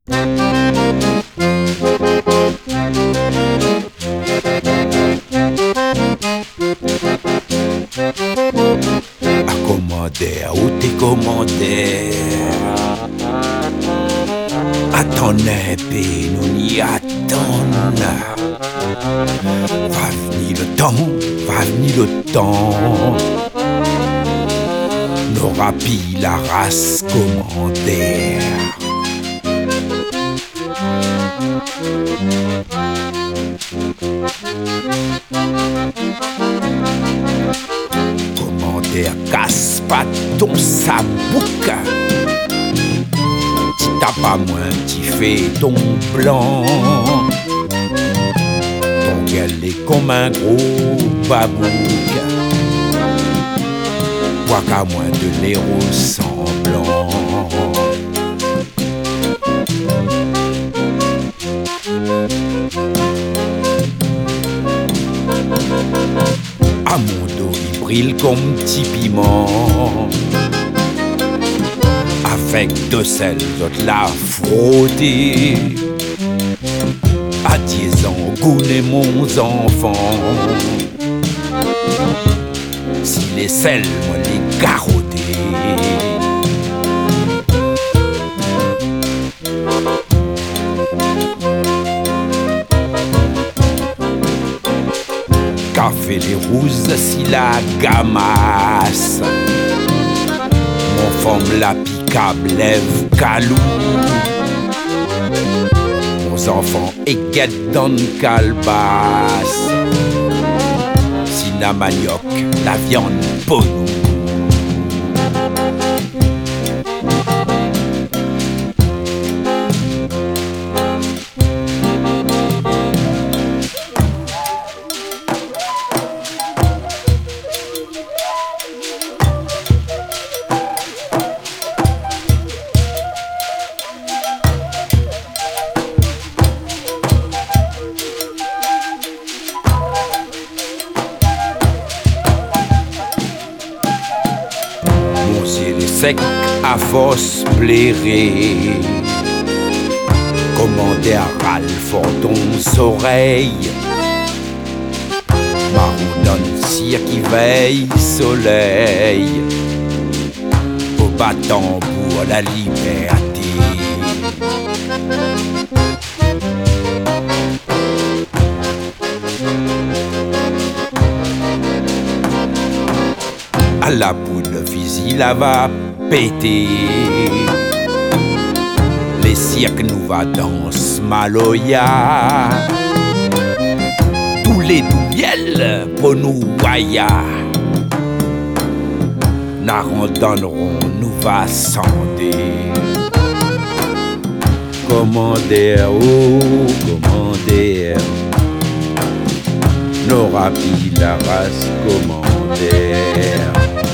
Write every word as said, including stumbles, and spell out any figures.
À commander, où t'es commandé? Attendez, puis nous n'y attendons. Va venir le temps, va venir le temps. N'aura pis la race commandée. Commander casse pas ton sabouka. Si t'as pas moins, tu fais ton blanc. Ton gueule est comme un gros babouk. Vois qu'à moins de l'héros semblant. À mon dos, il brille comme petit piment. Avec de sel, de la frauder. À dix ans, goûter mon enfant. Si les sels, moi les garroter. Café les rouses, si la gamasse. Mon femme la picable lève calou. Mon enfant éguette dans une calebasse. Si la manioc, la viande ponou. Sec à force blairer. Commander à Ralph ton oreille. Marou donne cire qui veille soleil. Au battant pour la liberté. À la poudre de fusil la va péter. Les cirques nous va dans Maloya. Tous les doubiels pour nous waya. N'arrons donneront nous va sonder. Commander, oh, commander. N'aura pis la race commander.